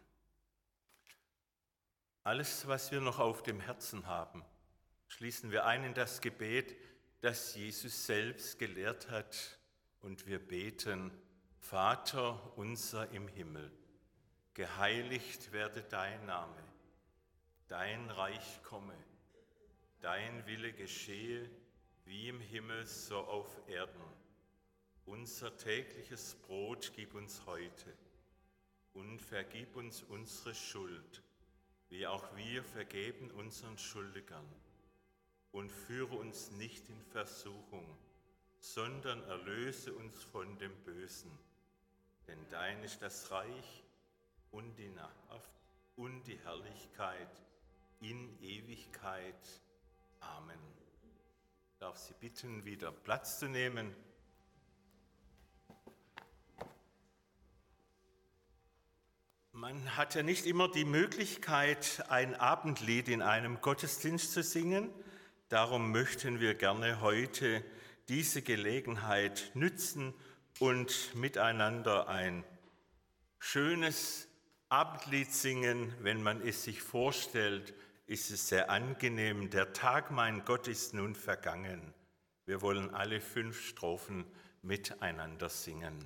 Alles, was wir noch auf dem Herzen haben, schließen wir ein in das Gebet, das Jesus selbst gelehrt hat, und wir beten: Vater unser im Himmel, geheiligt werde dein Name, dein Reich komme, dein Wille geschehe, wie im Himmel so auf Erden. Unser tägliches Brot gib uns heute und vergib uns unsere Schuld, wie auch wir vergeben unseren Schuldigern. Und führe uns nicht in Versuchung, sondern erlöse uns von dem Bösen. Denn dein ist das Reich und die Macht und die Herrlichkeit in Ewigkeit. Amen. Ich darf Sie bitten, wieder Platz zu nehmen. Man hat ja nicht immer die Möglichkeit, ein Abendlied in einem Gottesdienst zu singen. Darum möchten wir gerne heute diese Gelegenheit nützen und miteinander ein schönes Abendlied singen. Wenn man es sich vorstellt, ist es sehr angenehm. Der Tag, mein Gott, ist nun vergangen. Wir wollen alle fünf Strophen miteinander singen.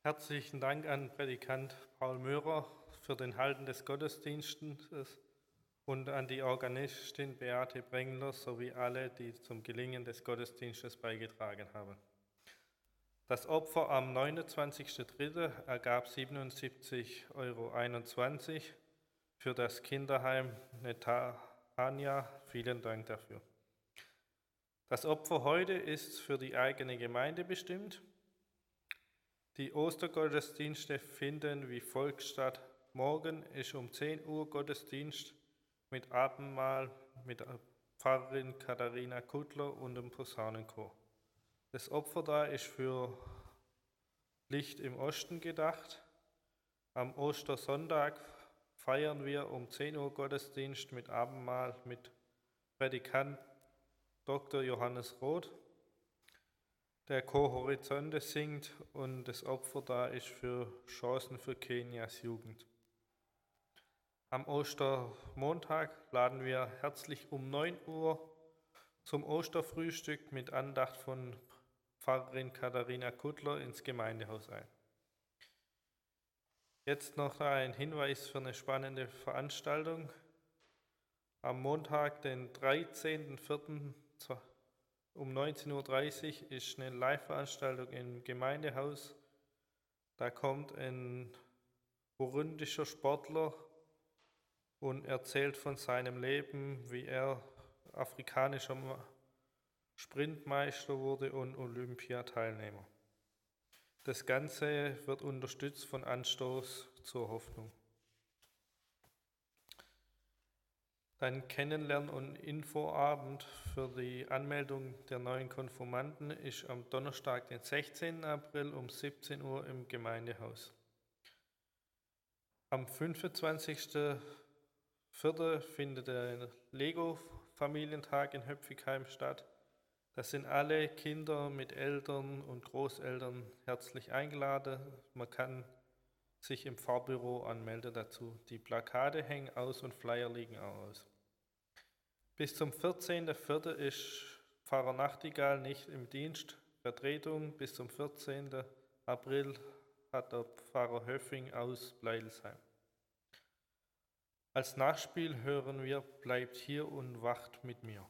Herzlichen Dank an Predikant Paul Möhrer für den Halten des Gottesdienstes und an die Organistin Beate Brengler sowie alle, die zum Gelingen des Gottesdienstes beigetragen haben. Das Opfer am neunundzwanzigsten dritten ergab siebenundsiebzig Euro einundzwanzig für das Kinderheim Netanya. Vielen Dank dafür. Das Opfer heute ist für die eigene Gemeinde bestimmt. Die Ostergottesdienste finden wie folgt statt. Morgen ist um zehn Uhr Gottesdienst mit Abendmahl mit Pfarrerin Katharina Kuttler und dem Posaunenchor. Das Opfer da ist für Licht im Osten gedacht. Am Ostersonntag feiern wir um zehn Uhr Gottesdienst mit Abendmahl mit Predikant Doktor Johannes Roth. Der Chor Horizonte singt und das Opfer da ist für Chancen für Kenias Jugend. Am Ostermontag laden wir herzlich um neun Uhr zum Osterfrühstück mit Andacht von Pfarrerin Katharina Kuttler ins Gemeindehaus ein. Jetzt noch ein Hinweis für eine spannende Veranstaltung. Am Montag, den dreizehnten vierten um neunzehn Uhr dreißig ist eine Live-Veranstaltung im Gemeindehaus. Da kommt ein burundischer Sportler und erzählt von seinem Leben, wie er afrikanischer Sprintmeister wurde und Olympiateilnehmer. Das Ganze wird unterstützt von Anstoß zur Hoffnung. Ein Kennenlern- und Infoabend für die Anmeldung der neuen Konfirmanden ist am Donnerstag, den sechzehnten April um siebzehn Uhr im Gemeindehaus. Am fünfundzwanzigsten vierten findet der Lego-Familientag in Höpfigheim statt. Da sind alle Kinder mit Eltern und Großeltern herzlich eingeladen. Man kann sich im Pfarrbüro anmelden dazu. Die Plakate hängen aus und Flyer liegen auch aus. Bis zum vierzehnten vierten ist Pfarrer Nachtigall nicht im Dienst. Vertretung bis zum vierzehnten April hat der Pfarrer Höffing aus Bleidelsheim. Als Nachspiel hören wir Bleibt hier und wacht mit mir.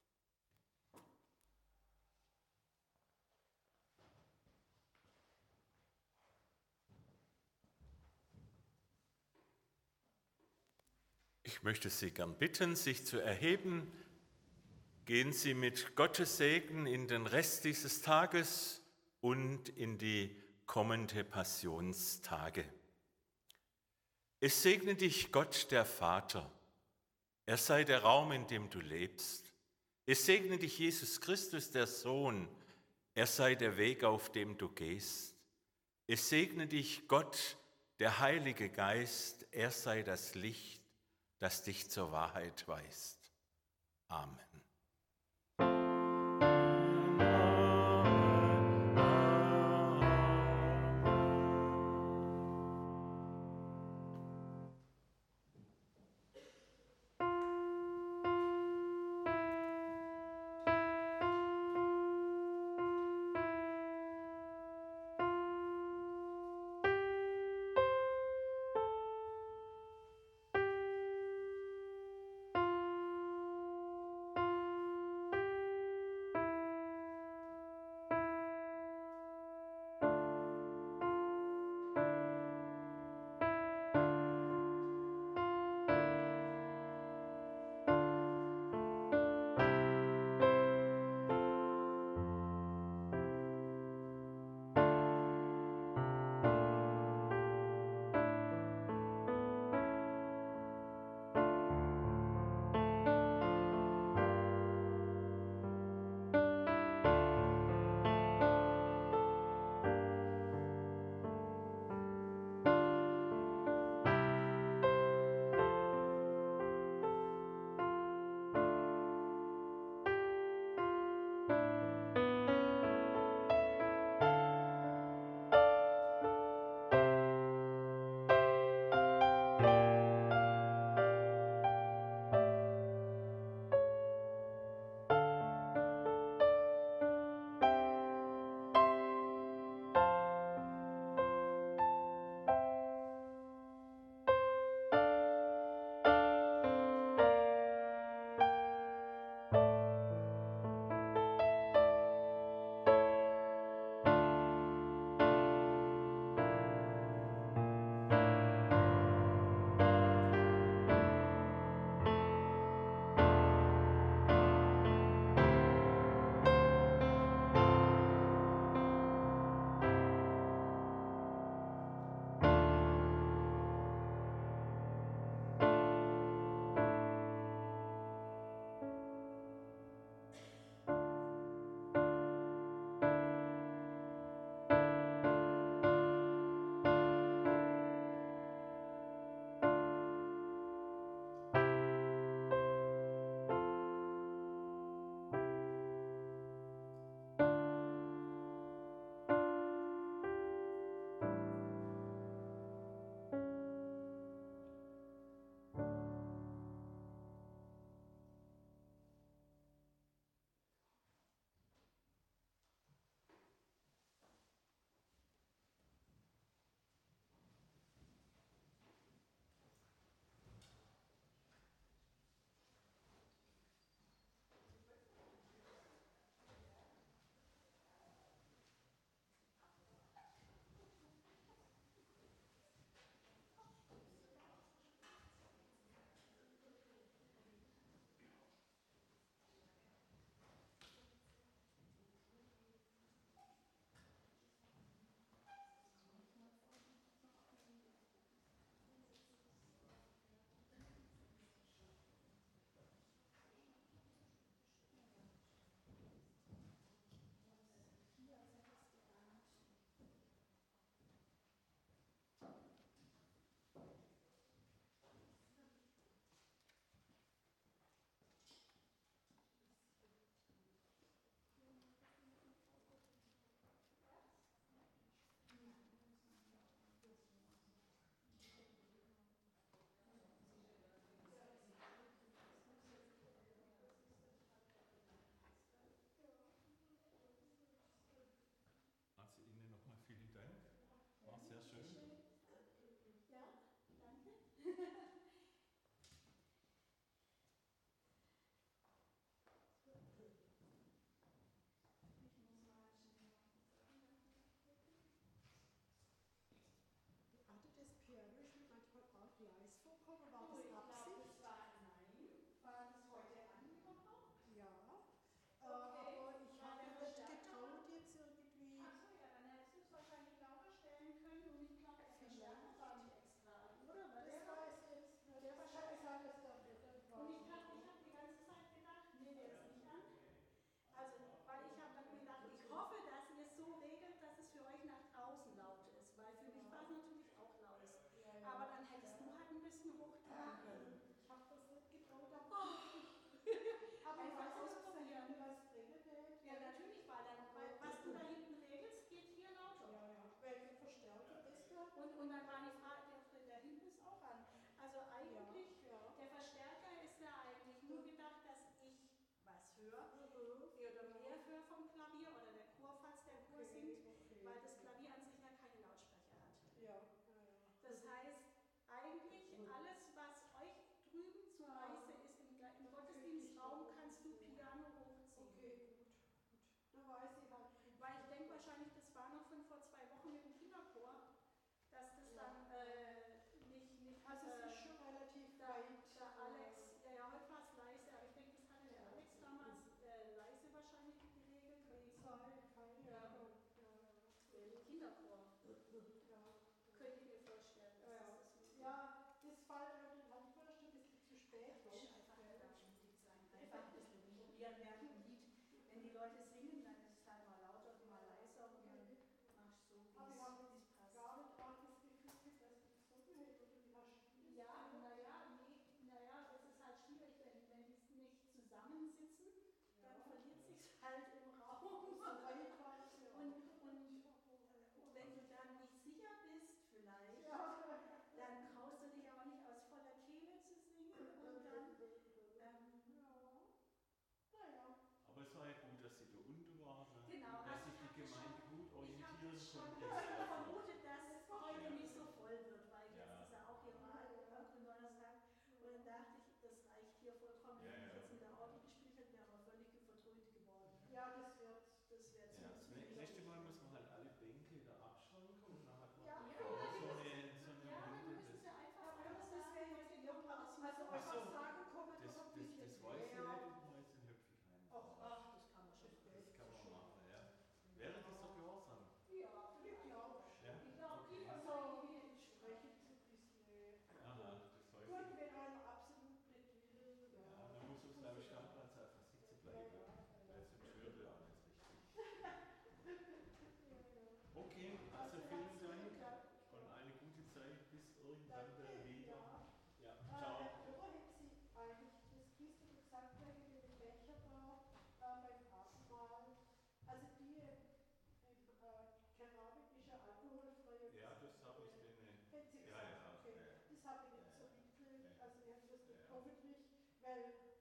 Ich möchte Sie gern bitten, sich zu erheben. Gehen Sie mit Gottes Segen in den Rest dieses Tages und in die kommende Passionstage. Es segne dich Gott, der Vater. Er sei der Raum, in dem du lebst. Es segne dich Jesus Christus, der Sohn. Er sei der Weg, auf dem du gehst. Es segne dich Gott, der Heilige Geist. Er sei das Licht, das dich zur Wahrheit weist. Amen. und dann war die Frage, der, der hinten ist auch an. Also eigentlich, Ja, ja. der Verstärker ist ja eigentlich nur gedacht, dass ich was höre oder mehr höre vom Klavier oder der Chor, falls der Chor singt, okay. weil das Klavier an sich ja keine Lautsprecher hat. Ja, ja, ja. Das heißt, eigentlich alles, was euch drüben zu Ah. Hause ist, im, im Gottesdienstraum, kannst du Piano hochziehen. Okay, gut, gut. Dann weiß ich halt. Weil ich denke wahrscheinlich, das war noch von vor zwei Wochen mit dem Kinderchor, dass das Ja. dann äh, nicht, nicht Also es äh, ist schon relativ der, weit. der Alex, ja, ja, heute war es leise, aber ich denke, das hatte der Alex damals äh, leise wahrscheinlich geregelt. wegen- Zeit, keine Ja. Ahnung. Ja, Wegen Kinderchor, ja. könnt ihr mir vorstellen. Das Ja. ist das Ja, das fällt mir dann halt fast ein bisschen zu spät. muss einfach ganz mutig sein. Einfach ein bisschen probieren während dem Lied. Wenn die Leute singen, dann ist es halt mal lauter und mal leiser und dann machst du so, Aber wie ich habe es jetzt passt. gar nicht arg das Gefühl, dass ich gesungen hätte oder wie hast du das Ja, gemacht? naja, nee, naja, es ist halt schwierig, wenn, wenn die nicht zusammensitzen, dann verliert sich halt im Raum. So weit war ich ja. Und, und äh, wenn du dann nicht sicher bist, vielleicht, Ja. dann traust du dich auch nicht aus voller Kehle zu singen und dann. Ähm, Ja. Naja. Aber es war ja gut, dass Sie da unten waren, Genau, dass also sich ich die hatte Gemeinde schon- gut ich orientieren habe schon konnte. vermutet, dass es heute Ja. nicht so voll wird, weil Ja. jetzt ist ja auch hier mal am Donnerstag. Und dann dachte ich, das reicht hier vollkommen. Ja, Wenn ich ja. jetzt mit der Auto gespielt hätte, wäre wir völlig verdröhnt geworden. Ja, das wird. Das wäre Ja, das ziemlich nächste Mal muss man halt alle Bänke da abschranken und dann hat man Ja, ja, vorne so das- eine, so eine Ja, dann Runde. müssen sie einfach Ja, bei uns sagen, ist ja heute jetzt kommt was. Also Ach einfach so. sagen, kommen Das, doch ein das, bisschen das weiß ich mehr. nicht, ob man jetzt in Höpfigheim Ach, ach, das kann man schon. Das kann man machen, ja. Wäre das doch gehorsam? Ja, Ich glaube Ja? Ich glaube, die Okay. Also, wir sprechen so ein bisschen. Aha, das Gut, häufig. wenn einer absolut nicht will. Ja, dann muss auf seinem Stammplatz einfach sitzen bleiben. Weil sonst hört er auch nicht richtig. Okay, also vielen Dank und eine gute Zeit bis irgendwann Danke, wieder. ja. Ja, Äh, ciao. Wo hätten Sie eigentlich das Christ oder gesagt, wegen den Becher da äh, beim Abendmahl? Also die im äh, Keramik ist ja alkoholfrei. Ja, das habe ich denen. Hätten Sie Ja, gesagt, ja, okay. ja. Das habe ich nicht Ja, so ja. mitgekriegt, Ja. also ich habe das nicht Ja. hoffentlich, weil